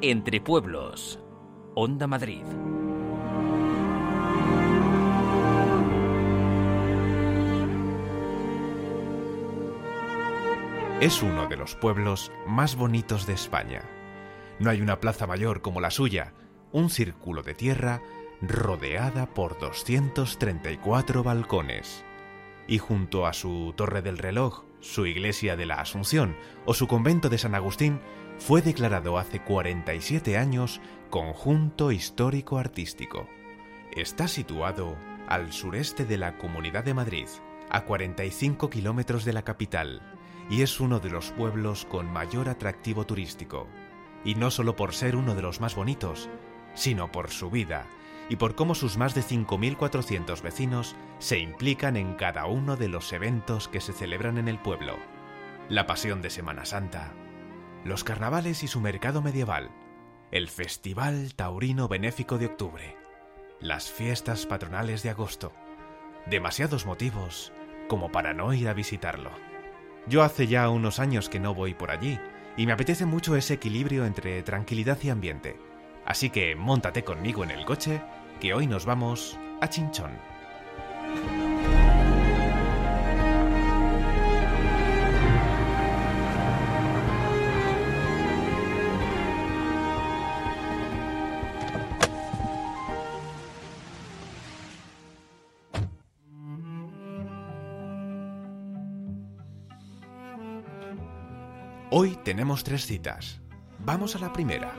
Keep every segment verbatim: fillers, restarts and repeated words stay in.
Entre Pueblos, Onda Madrid. Es uno de los pueblos más bonitos de España. No hay una plaza mayor como la suya, un círculo de tierra rodeada por doscientos treinta y cuatro balcones. Y junto a su Torre del Reloj, su Iglesia de la Asunción o su Convento de San Agustín, fue declarado hace cuarenta y siete años Conjunto Histórico Artístico. Está situado al sureste de la Comunidad de Madrid, a cuarenta y cinco kilómetros de la capital, y es uno de los pueblos con mayor atractivo turístico. Y no solo por ser uno de los más bonitos, sino por su vida y por cómo sus más de cinco mil cuatrocientos vecinos se implican en cada uno de los eventos que se celebran en el pueblo. La Pasión de Semana Santa, los carnavales y su mercado medieval, el Festival Taurino Benéfico de octubre, las fiestas patronales de agosto. Demasiados motivos como para no ir a visitarlo. Yo hace ya unos años que no voy por allí y me apetece mucho ese equilibrio entre tranquilidad y ambiente. Así que móntate conmigo en el coche, que hoy nos vamos a Chinchón. Hoy tenemos tres citas. Vamos a la primera.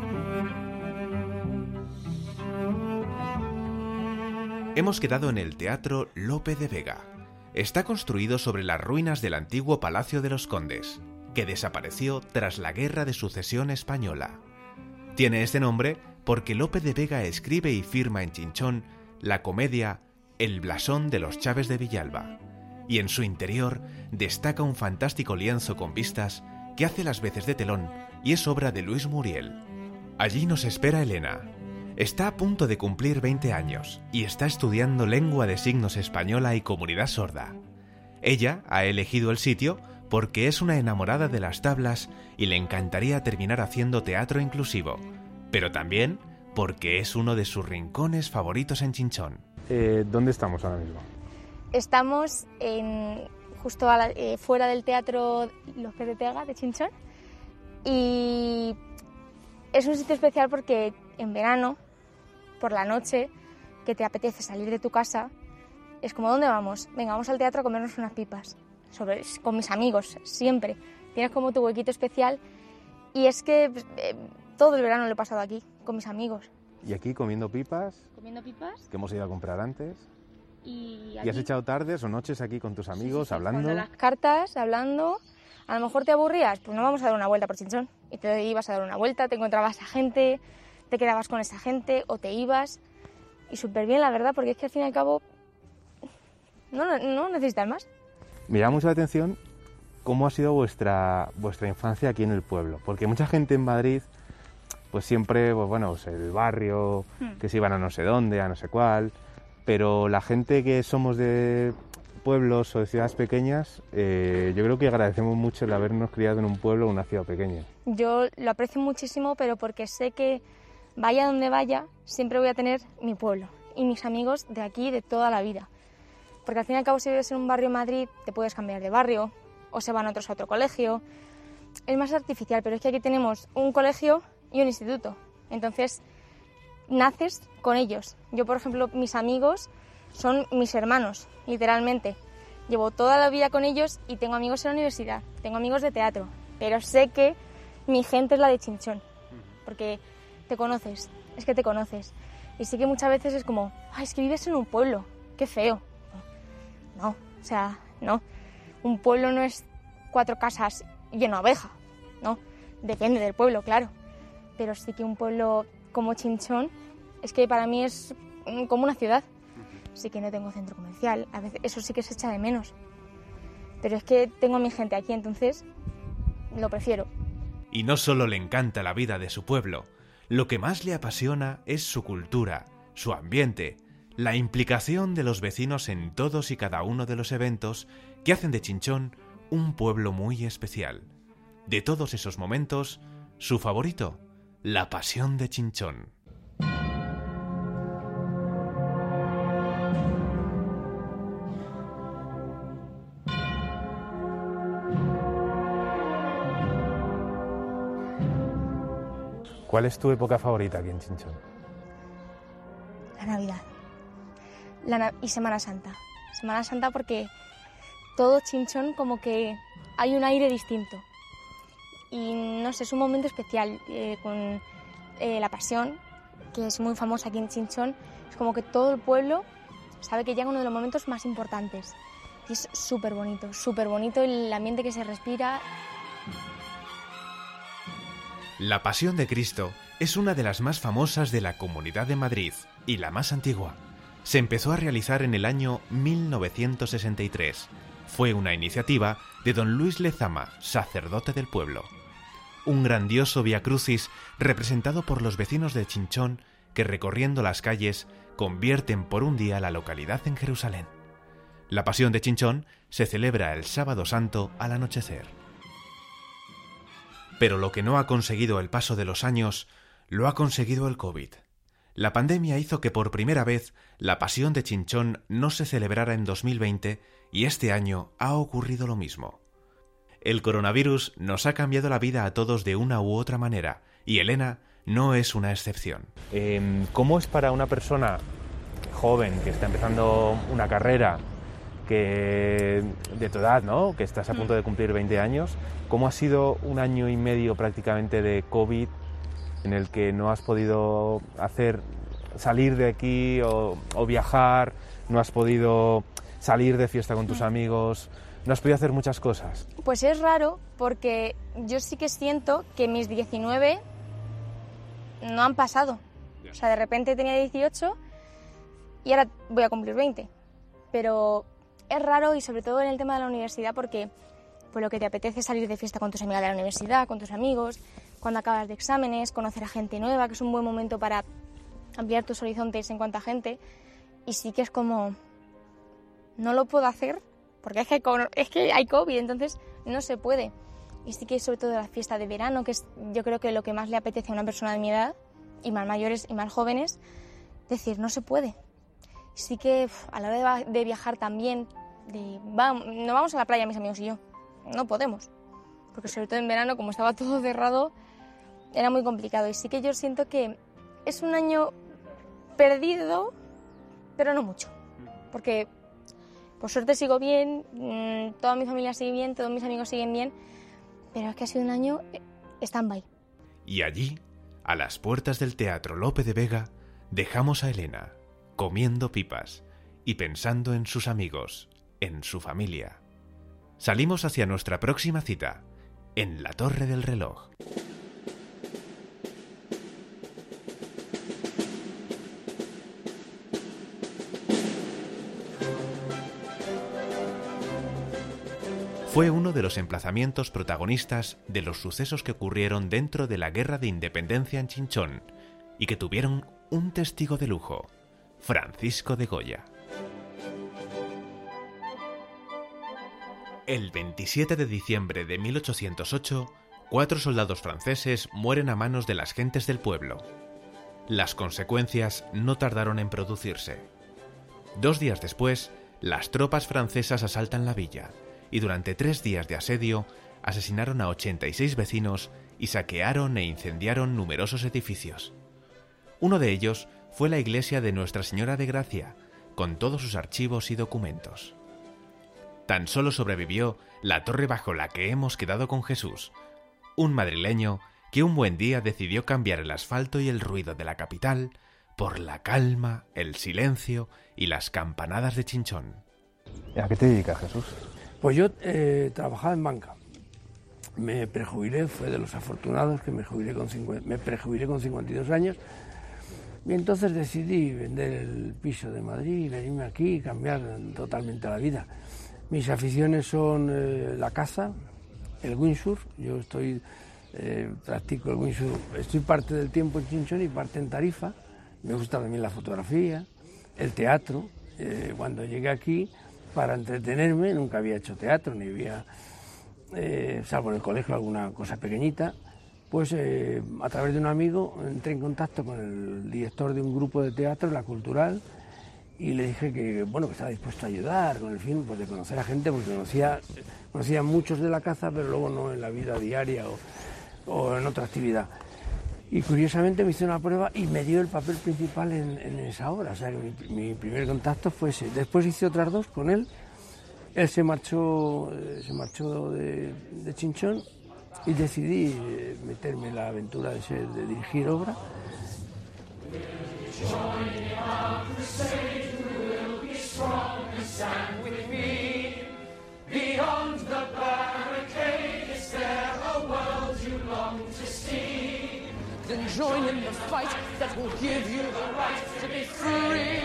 Hemos quedado en el Teatro Lope de Vega. Está construido sobre las ruinas del antiguo Palacio de los Condes, que desapareció tras la Guerra de Sucesión Española. Tiene este nombre porque Lope de Vega escribe y firma en Chinchón la comedia El blasón de los Chaves de Villalba, y en su interior destaca un fantástico lienzo con vistas que hace las veces de telón y es obra de Luis Muriel. Allí nos espera Elena. Está a punto de cumplir veinte años y está estudiando lengua de signos española y comunidad sorda. Ella ha elegido el sitio porque es una enamorada de las tablas y le encantaría terminar haciendo teatro inclusivo, pero también porque es uno de sus rincones favoritos en Chinchón. Eh, ¿Dónde estamos ahora mismo? Estamos en, justo a la, eh, fuera del Teatro Lope de Vega de Chinchón y es un sitio especial porque en verano, por la noche, que te apetece salir de tu casa, es como, ¿dónde vamos? Venga, vamos al teatro a comernos unas pipas, sobre, con mis amigos, siempre. Tienes como tu huequito especial y es que eh, todo el verano lo he pasado aquí, con mis amigos. ¿Y aquí comiendo pipas? ¿Comiendo pipas? Que hemos ido a comprar antes. ¿Y, ¿Y has echado tardes o noches aquí con tus amigos, sí, sí, hablando? Jugando las cartas, hablando. A lo mejor te aburrías, pues no vamos a dar una vuelta por Chinchón. Y te ibas a dar una vuelta, te encontrabas a gente, te quedabas con esa gente o te ibas. Y súper bien, la verdad, porque es que al fin y al cabo no, no necesitas más. Me llama mucho la atención cómo ha sido vuestra, vuestra infancia aquí en el pueblo. Porque mucha gente en Madrid, pues siempre, pues bueno, pues el barrio, hmm. que se iban a no sé dónde, a no sé cuál. Pero la gente que somos de pueblos o de ciudades pequeñas, eh, yo creo que agradecemos mucho el habernos criado en un pueblo o una ciudad pequeña. Yo lo aprecio muchísimo, pero porque sé que vaya donde vaya, siempre voy a tener mi pueblo y mis amigos de aquí de toda la vida. Porque al fin y al cabo, si vives en un barrio en Madrid, te puedes cambiar de barrio o se van otros a otro colegio. Es más artificial, pero es que aquí tenemos un colegio y un instituto. Entonces, naces con ellos. Yo, por ejemplo, mis amigos son mis hermanos, literalmente. Llevo toda la vida con ellos y tengo amigos en la universidad, tengo amigos de teatro, pero sé que mi gente es la de Chinchón, porque te conoces, es que te conoces. Y sí que muchas veces es como, ay, es que vives en un pueblo, qué feo. No, o sea, no. Un pueblo no es cuatro casas y una oveja, no. Depende del pueblo, claro. Pero sí que un pueblo como Chinchón es que para mí es como una ciudad. Sí que no tengo centro comercial, a veces eso sí que se echa de menos. Pero es que tengo a mi gente aquí, entonces lo prefiero. Y no solo le encanta la vida de su pueblo, lo que más le apasiona es su cultura, su ambiente, la implicación de los vecinos en todos y cada uno de los eventos que hacen de Chinchón un pueblo muy especial. De todos esos momentos, su favorito, La Pasión de Chinchón. ¿Cuál es tu época favorita aquí en Chinchón? La Navidad la na- y Semana Santa. Semana Santa porque todo Chinchón como que hay un aire distinto. Y no sé, es un momento especial eh, con eh, la Pasión, que es muy famosa aquí en Chinchón. Es como que todo el pueblo sabe que llega uno de los momentos más importantes. Y es súper bonito, súper bonito el ambiente que se respira. La Pasión de Cristo es una de las más famosas de la Comunidad de Madrid y la más antigua. Se empezó a realizar en el año mil novecientos sesenta y tres. Fue una iniciativa de don Luis Lezama, sacerdote del pueblo. Un grandioso Vía Crucis representado por los vecinos de Chinchón que, recorriendo las calles, convierten por un día la localidad en Jerusalén. La Pasión de Chinchón se celebra el Sábado Santo al anochecer. Pero lo que no ha conseguido el paso de los años, lo ha conseguido el COVID. La pandemia hizo que por primera vez la Pasión de Chinchón no se celebrara en dos mil veinte y este año ha ocurrido lo mismo. El coronavirus nos ha cambiado la vida a todos de una u otra manera y Elena no es una excepción. Eh, ¿Cómo es para una persona joven que está empezando una carrera, que de tu edad, ¿no?, que estás a punto de cumplir veinte años, cómo ha sido un año y medio prácticamente de COVID en el que no has podido hacer salir de aquí o, o viajar, no has podido salir de fiesta con tus amigos, no has podido hacer muchas cosas? Pues es raro porque yo sí que siento que mis diecinueve no han pasado. O sea, de repente tenía dieciocho y ahora voy a cumplir veinte. Pero es raro y sobre todo en el tema de la universidad porque pues lo que te apetece es salir de fiesta con tus amigas de la universidad, con tus amigos, cuando acabas de exámenes, conocer a gente nueva, que es un buen momento para ampliar tus horizontes en cuanto a gente. Y sí que es como, no lo puedo hacer porque es que, es que hay COVID, entonces no se puede. Y sí que sobre todo la fiesta de verano, que es yo creo que lo que más le apetece a una persona de mi edad, y más mayores y más jóvenes, decir, no se puede. Sí que uf, a la hora de, de viajar también, de, va, no vamos a la playa mis amigos y yo, no podemos. Porque sobre todo en verano, como estaba todo cerrado, era muy complicado. Y sí que yo siento que es un año perdido, pero no mucho. Porque por suerte sigo bien, mmm, toda mi familia sigue bien, todos mis amigos siguen bien, pero es que ha sido un año stand-by. Y allí, a las puertas del Teatro Lope de Vega, dejamos a Elena, comiendo pipas y pensando en sus amigos, en su familia. Salimos hacia nuestra próxima cita, en la Torre del Reloj. Fue uno de los emplazamientos protagonistas de los sucesos que ocurrieron dentro de la Guerra de Independencia en Chinchón y que tuvieron un testigo de lujo, Francisco de Goya. El veintisiete de diciembre de mil ochocientos ocho, cuatro soldados franceses mueren a manos de las gentes del pueblo. Las consecuencias no tardaron en producirse. Dos días después, las tropas francesas asaltan la villa y durante tres días de asedio asesinaron a ochenta y seis vecinos y saquearon e incendiaron numerosos edificios. Uno de ellos fue la iglesia de Nuestra Señora de Gracia, con todos sus archivos y documentos. Tan solo sobrevivió la torre bajo la que hemos quedado con Jesús, un madrileño que un buen día decidió cambiar el asfalto y el ruido de la capital por la calma, el silencio y las campanadas de Chinchón. ¿A qué te dedicas, Jesús? Pues yo eh, trabajaba en banca. Me prejubilé, fue de los afortunados que me, jubilé con cincuenta, me prejubilé con cincuenta y dos años. Y entonces decidí vender el piso de Madrid y venirme aquí y cambiar totalmente la vida. Mis aficiones son eh, la caza, el windsurf. Yo estoy, eh, practico el windsurf, estoy parte del tiempo en Chinchón y parte en Tarifa. Me gusta también la fotografía, el teatro. Eh, cuando llegué aquí, para entretenerme, nunca había hecho teatro, ni había, eh, salvo en el colegio, alguna cosa pequeñita. pues eh, a través de un amigo entré en contacto con el director de un grupo de teatro, La Cultural, y le dije que, bueno, que estaba dispuesto a ayudar con el fin pues, de conocer a gente, porque conocía, conocía a muchos de la caza, pero luego no en la vida diaria o, o en otra actividad. Y curiosamente me hizo una prueba y me dio el papel principal en, en esa obra, o sea que mi, mi primer contacto fue ese. Después hice otras dos con él, él se marchó, se marchó de, de Chinchón y decidí meterme en la aventura de, ser, de dirigir obra. Then join in the fight that will give you the right to be free.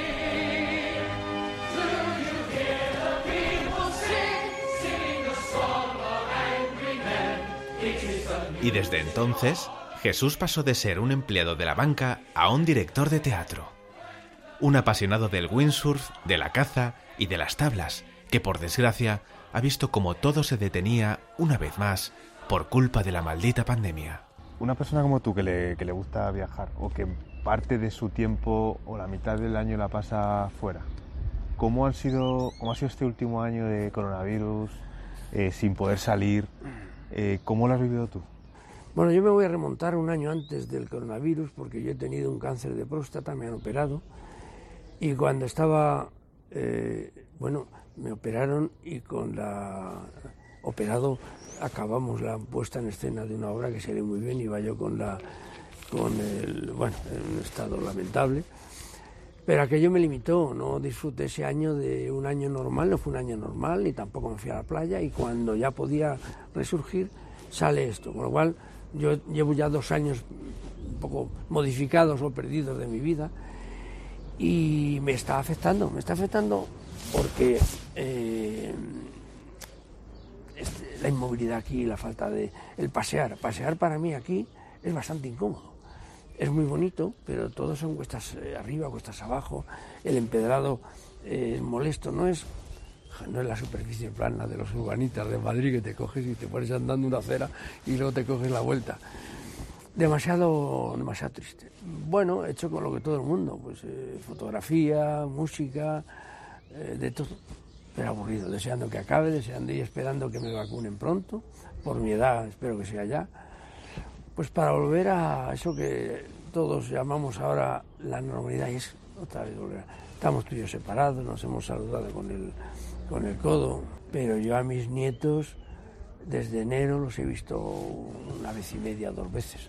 Do you hear the people sing, sing the song of angry men? It is the... Y desde entonces, Jesús pasó de ser un empleado de la banca a un director de teatro. Un apasionado del windsurf, de la caza y de las tablas, que por desgracia ha visto como todo se detenía una vez más por culpa de la maldita pandemia. Una persona como tú que le, que le gusta viajar o que parte de su tiempo o la mitad del año la pasa fuera, ¿cómo, han sido, cómo ha sido este último año de coronavirus, eh, sin poder salir? Eh, ¿Cómo lo has vivido tú? Bueno, yo me voy a remontar un año antes del coronavirus porque yo he tenido un cáncer de próstata, me han operado y cuando estaba, eh, bueno, me operaron y con la operado acabamos la puesta en escena de una obra que salió muy bien, iba yo con la con el, bueno, en un estado lamentable, pero aquello me limitó, no disfruté ese año de un año normal, no fue un año normal, ni tampoco me fui a la playa, y cuando ya podía resurgir, sale esto, con lo cual yo llevo ya dos años un poco modificados o perdidos de mi vida, y me está afectando, me está afectando porque eh, este, la inmovilidad aquí, la falta de el pasear, pasear para mí aquí es bastante incómodo. Es muy bonito, pero todo son cuestas arriba, cuestas abajo, el empedrado es eh, molesto, no es, no es la superficie plana de los urbanitas de Madrid que te coges y te pones andando una acera y luego te coges la vuelta. Demasiado, demasiado triste. Bueno, he hecho con lo que todo el mundo, pues eh, fotografía, música, eh, de todo, pero aburrido, deseando que acabe, deseando y esperando que me vacunen pronto, por mi edad espero que sea ya, pues para volver a eso que todos llamamos ahora la normalidad, y es otra vez volver. Estamos tú y yo separados, nos hemos saludado con el, con el codo, pero yo a mis nietos desde enero los he visto una vez y media, dos veces,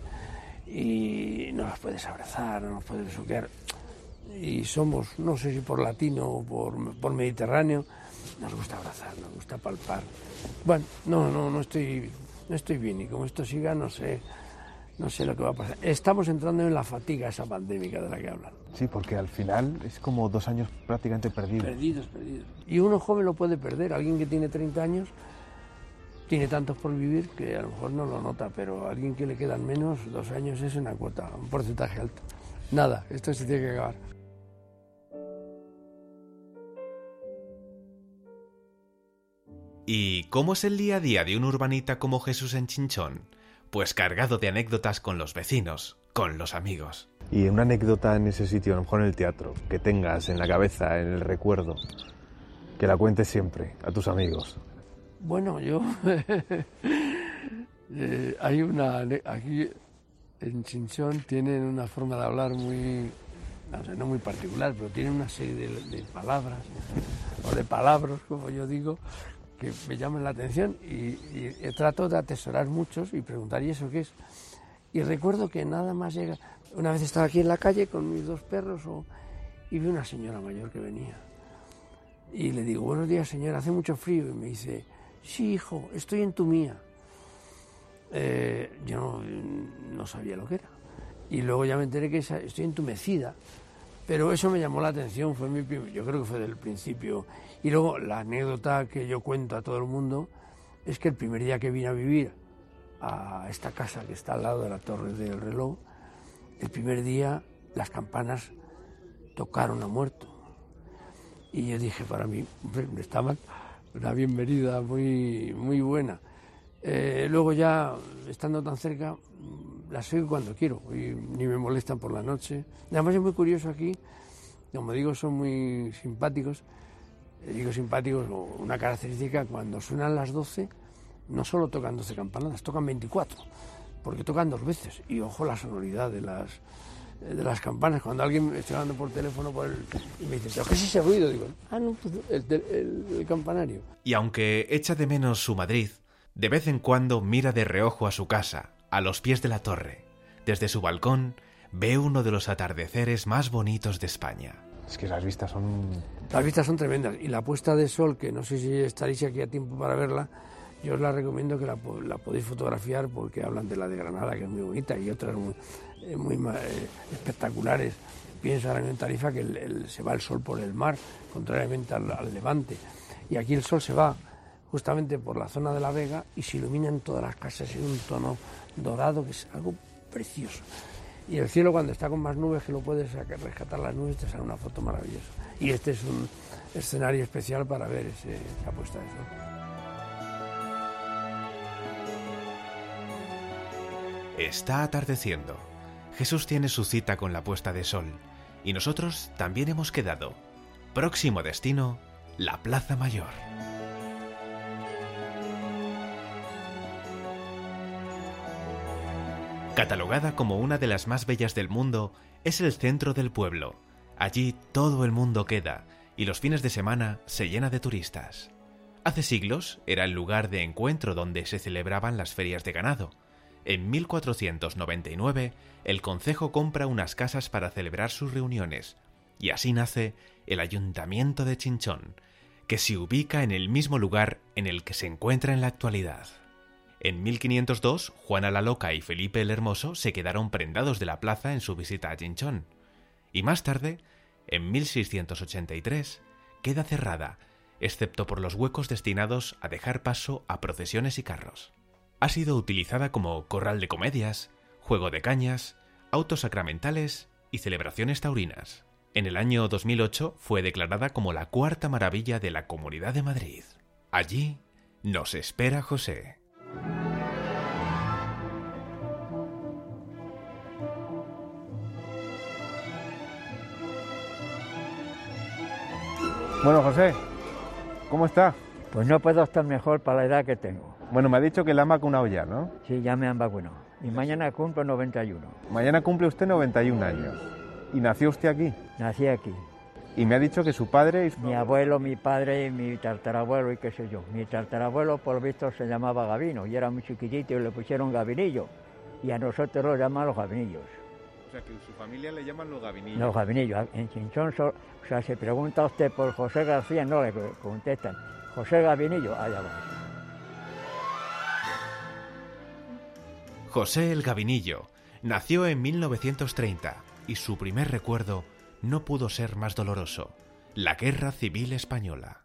y no los puedes abrazar, no los puedes besuquear, y somos, no sé si por latino o por, por mediterráneo, nos gusta abrazar, nos gusta palpar. Bueno, no, no, no estoy, no estoy bien, y como esto siga, no sé, no sé lo que va a pasar. Estamos entrando en la fatiga esa pandémica de la que hablan. Sí, porque al final es como dos años prácticamente perdidos. Perdidos, perdidos. Y uno joven lo puede perder, alguien que tiene treinta años tiene tantos por vivir que a lo mejor no lo nota, pero a alguien que le quedan menos, dos años es una cuota, un porcentaje alto. Nada, esto se tiene que acabar. ¿Y cómo es el día a día de un urbanita como Jesús en Chinchón? Pues cargado de anécdotas con los vecinos, con los amigos. Y una anécdota en ese sitio, a lo mejor en el teatro, que tengas en la cabeza, en el recuerdo, que la cuentes siempre a tus amigos. Bueno, yo... eh, hay una... Aquí en Chinchón tienen una forma de hablar muy... No sé, no muy particular, pero tienen una serie de, de palabras, o de palabras, como yo digo, que me llaman la atención y, y, y trato de atesorar muchos y preguntar, ¿y eso qué es? Y recuerdo que nada más llega... Una vez estaba aquí en la calle con mis dos perros o, y vi una señora mayor que venía. Y le digo, buenos días, señora, hace mucho frío. Y me dice, sí, hijo, estoy en tu mía. Eh, yo no, no sabía lo que era. Y luego ya me enteré que esa, estoy entumecida. Pero eso me llamó la atención, fue mi primer, yo creo que fue del principio. Y luego la anécdota que yo cuento a todo el mundo es que el primer día que vine a vivir a esta casa que está al lado de la Torre del Reloj, el primer día las campanas tocaron a muerto. Y yo dije para mí, hombre, me estaba una bienvenida muy, muy buena. Eh, luego ya, estando tan cerca, las oigo cuando quiero y ni me molestan por la noche. Además es muy curioso aquí, como digo, son muy simpáticos. Digo simpáticos, una característica, cuando suenan las doce, no solo tocan doce campanadas, tocan veinticuatro, porque tocan dos veces. Y ojo la sonoridad de las, de las campanas. Cuando alguien me está hablando por teléfono por el, y me dice, ¿pero qué es ese ruido? Digo, ah, no, pues el, el, el campanario. Y aunque echa de menos su Madrid, de vez en cuando mira de reojo a su casa, a los pies de la torre. Desde su balcón ve uno de los atardeceres más bonitos de España. Es que las vistas son... Las vistas son tremendas. Y la puesta de sol, que no sé si estaréis aquí a tiempo para verla, yo os la recomiendo que la, la podéis fotografiar, porque hablan de la de Granada, que es muy bonita, y otras muy, eh, muy eh, espectaculares. Piensa ahora en Tarifa que el, el, se va el sol por el mar, contrariamente al, al levante. Y aquí el sol se va justamente por la zona de la Vega y se iluminan todas las casas en un tono dorado, que es algo precioso. Y el cielo, cuando está con más nubes, que lo puedes rescatar las nubes, te sale una foto maravillosa. Y este es un escenario especial para ver ese, esa puesta de sol. Está atardeciendo. Jesús tiene su cita con la puesta de sol. Y nosotros también hemos quedado. Próximo destino, la Plaza Mayor. Catalogada como una de las más bellas del mundo, es el centro del pueblo. Allí todo el mundo queda y los fines de semana se llena de turistas. Hace siglos era el lugar de encuentro donde se celebraban las ferias de ganado. En mil cuatrocientos noventa y nueve, el concejo compra unas casas para celebrar sus reuniones y así nace el Ayuntamiento de Chinchón, que se ubica en el mismo lugar en el que se encuentra en la actualidad. En mil quinientos dos, Juana la Loca y Felipe el Hermoso se quedaron prendados de la plaza en su visita a Chinchón. Y más tarde, en mil seiscientos ochenta y tres, queda cerrada, excepto por los huecos destinados a dejar paso a procesiones y carros. Ha sido utilizada como corral de comedias, juego de cañas, autos sacramentales y celebraciones taurinas. En el año dos mil ocho fue declarada como la cuarta maravilla de la Comunidad de Madrid. Allí nos espera José. Bueno, José, ¿cómo está? Pues no puedo estar mejor para la edad que tengo. Bueno, me ha dicho que la han vacunado ya, ¿no? Sí, ya me han vacunado. Y mañana cumplo noventa y uno. Mañana cumple usted noventa y un años. ¿Y nació usted aquí? Nací aquí. Y me ha dicho que su padre y su... Mi abuelo, mi padre y mi tartarabuelo y qué sé yo. Mi tartarabuelo, por lo visto, se llamaba Gabino y era muy chiquitito y le pusieron Gabinillo. Y a nosotros lo llaman los Gabinillos. O sea, que en su familia le llaman los Gabinillos. Los Gabinillos. En Chinchón, so, o sea, se pregunta usted por José García, no le contestan. José Gabinillo, allá va. José el Gabinillo nació en mil novecientos treinta y su primer recuerdo no pudo ser más doloroso: la Guerra Civil Española.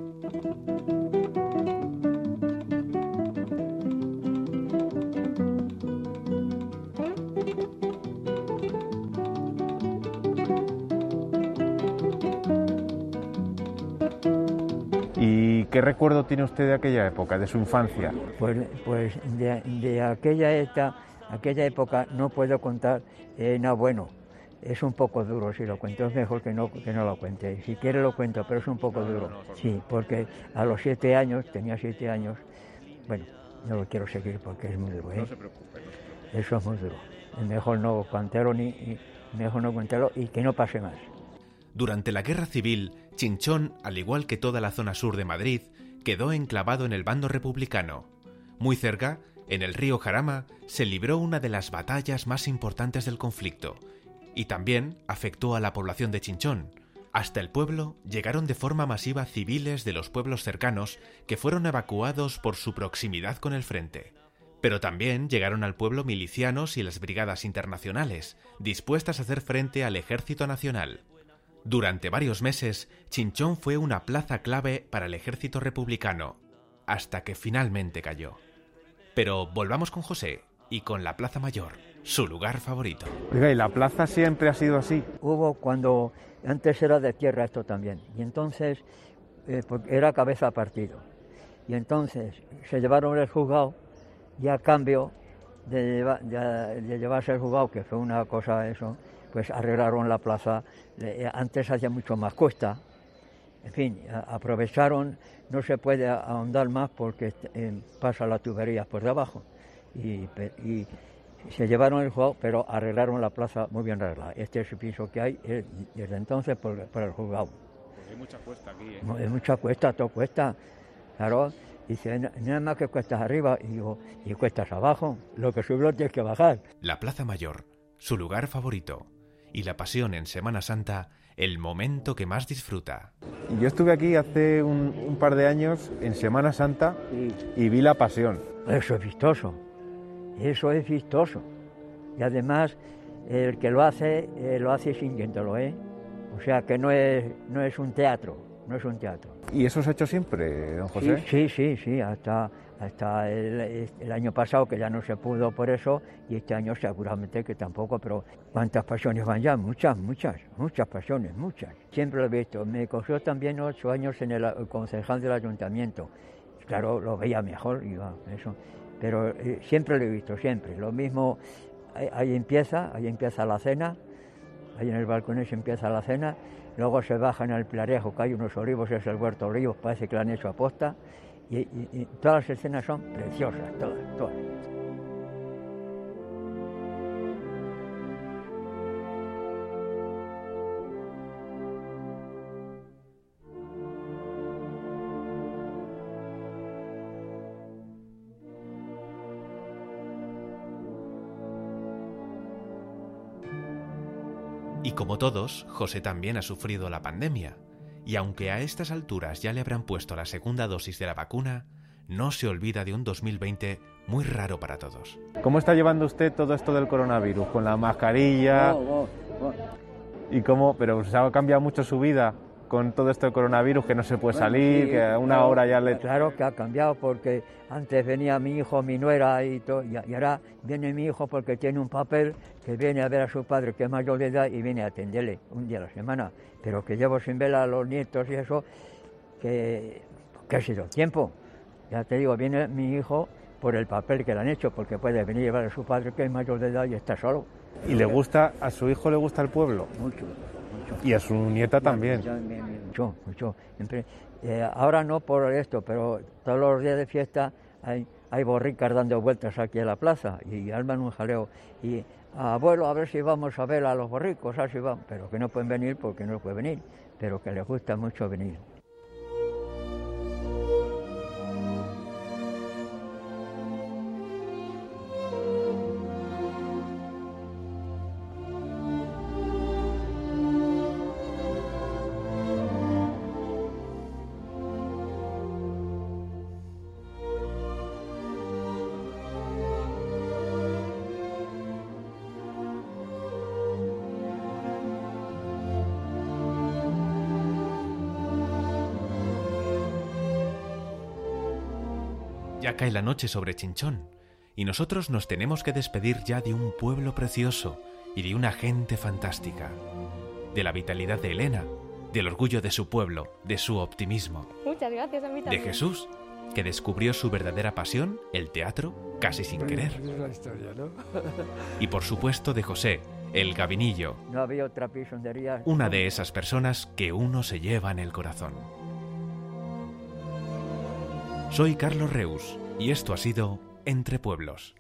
¿Y qué recuerdo tiene usted de aquella época, de su infancia? Pues, pues de, de aquella, eta, aquella época no puedo contar eh, nada bueno. Es un poco duro si lo cuento, es mejor que no, que no lo cuente. Si quiere lo cuento, pero es un poco duro. Sí, porque a los siete años, tenía siete años, bueno, no lo quiero seguir porque es muy duro, ¿eh? No se preocupe. No se preocupe. Eso es muy duro. Es mejor no contarlo, ni, mejor no contarlo y que no pase más. Durante la Guerra Civil, Chinchón, al igual que toda la zona sur de Madrid, quedó enclavado en el bando republicano. Muy cerca, en el río Jarama, se libró una de las batallas más importantes del conflicto, y también afectó a la población de Chinchón. Hasta el pueblo llegaron de forma masiva civiles de los pueblos cercanos que fueron evacuados por su proximidad con el frente. Pero también llegaron al pueblo milicianos y las brigadas internacionales, dispuestas a hacer frente al ejército nacional. Durante varios meses, Chinchón fue una plaza clave para el ejército republicano, hasta que finalmente cayó. Pero volvamos con José y con la Plaza Mayor, su lugar favorito. Oiga, ¿y la plaza siempre ha sido así? Hubo cuando, antes era de tierra esto también, y entonces eh, era cabeza partido. Y entonces se llevaron el juzgado y a cambio de, lleva, de, de llevarse el juzgado, que fue una cosa eso, pues arreglaron la plaza. Antes hacía mucho más cuesta. En fin, aprovecharon, no se puede ahondar más porque eh, pasa la tubería por debajo. Y, y se llevaron el juzgado, pero arreglaron la plaza muy bien arreglada. Este es el piso que hay eh, desde entonces por, por el juzgado. Pues hay mucha cuesta aquí, ¿eh? Hay mucha cuesta, todo cuesta. Claro, dice, nada más que cuestas arriba, y digo, y cuestas abajo, lo que sube lo tienes que bajar. La Plaza Mayor, su lugar favorito, y la Pasión en Semana Santa, el momento que más disfruta. Yo estuve aquí hace un, un par de años en Semana Santa y vi la Pasión. Eso es vistoso, eso es vistoso. Y además, el que lo hace, eh, lo hace sintiéndolo, ¿eh? O sea que no es, no es un teatro, no es un teatro. ¿Y eso se ha hecho siempre, don José? Sí, sí, sí, sí, hasta, hasta el, el año pasado, que ya no se pudo por eso, y este año seguramente que tampoco, pero ¿cuántas pasiones van ya? Muchas, muchas, muchas pasiones, muchas. Siempre lo he visto. Me cogió también ocho años en el, el concejal del ayuntamiento. Claro, lo veía mejor, iba, eso. Pero eh, siempre lo he visto, siempre. Lo mismo, ahí, ahí empieza, ahí empieza la cena, ahí en el balcón se empieza la cena. Luego se baja en el Pilarejo, que hay unos olivos, es el huerto de olivos, parece que lo han hecho a posta. Y, y, y todas las escenas son preciosas, todas, todas. Y como todos, José también ha sufrido la pandemia. Y aunque a estas alturas ya le habrán puesto la segunda dosis de la vacuna, no se olvida de un dos mil veinte muy raro para todos. ¿Cómo está llevando usted todo esto del coronavirus? ¿Con la mascarilla? Oh, oh, oh. ¿Y cómo? ¿Pero se ha cambiado mucho su vida con todo esto del coronavirus, que no se puede Bueno, salir, sí, que a una claro, hora ya le... Claro que ha cambiado, porque antes venía mi hijo, mi nuera y todo, y, y ahora viene mi hijo porque tiene un papel que viene a ver a su padre, que es mayor de edad, y viene a atenderle un día a la semana. Pero que llevo sin ver a los nietos y eso, que, que ha sido tiempo. Ya te digo, viene mi hijo por el papel que le han hecho, porque puede venir a llevar a su padre, que es mayor de edad y está solo. ¿Y le gusta, a su hijo le gusta el pueblo? Mucho, mucho. Y a su nieta también. Mucho, mucho. Siempre, eh, ahora no por esto, pero todos los días de fiesta hay, hay borricas dando vueltas aquí a la plaza y arman un jaleo. Y abuelo, a ver si vamos a ver a los borricos, a ver si van. Pero que no pueden venir porque no pueden venir, pero que les gusta mucho venir. Ya cae la noche sobre Chinchón, y nosotros nos tenemos que despedir ya de un pueblo precioso y de una gente fantástica, de la vitalidad de Elena, del orgullo de su pueblo, de su optimismo, Muchas gracias a mí de también. Jesús, que descubrió su verdadera pasión, el teatro, casi sin querer, Es la historia, ¿no? y por supuesto de José, el Gabinillo, No había otra pisondería. una de esas personas que uno se lleva en el corazón. Soy Carlos Reus, y esto ha sido Entre Pueblos.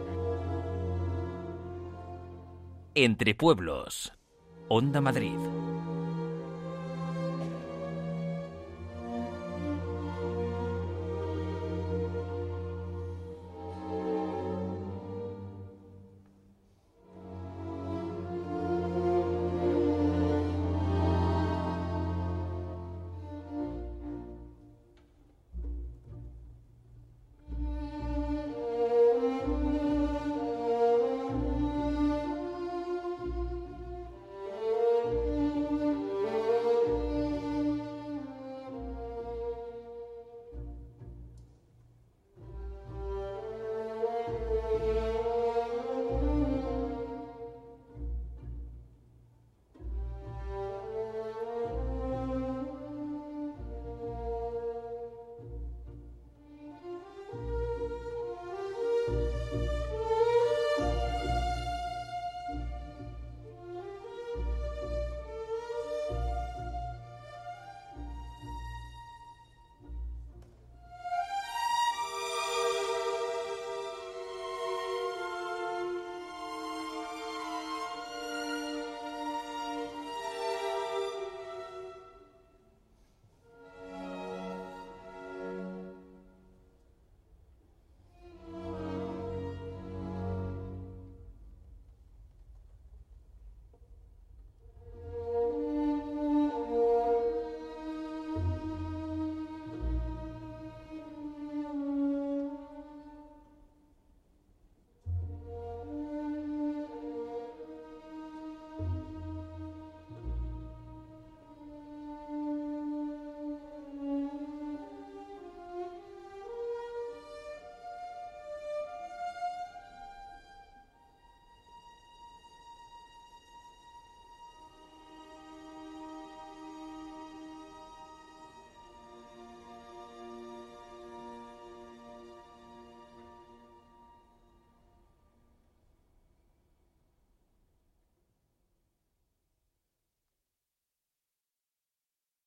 Entre Pueblos, Onda Madrid.